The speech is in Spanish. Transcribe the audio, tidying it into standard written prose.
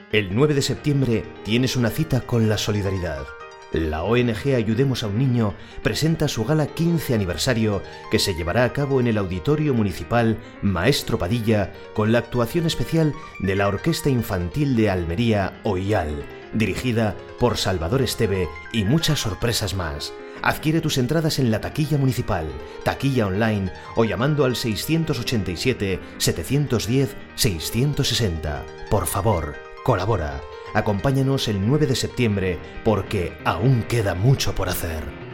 El 9 de septiembre tienes una cita con la solidaridad. La ONG Ayudemos a un Niño presenta su gala 15 aniversario que se llevará a cabo en el Auditorio Municipal Maestro Padilla con la actuación especial de la Orquesta Infantil de Almería, OIAL, dirigida por Salvador Esteve y muchas sorpresas más. Adquiere tus entradas en la taquilla municipal, taquilla online o llamando al 687-710-660. Por favor, colabora. Acompáñanos el 9 de septiembre porque aún queda mucho por hacer.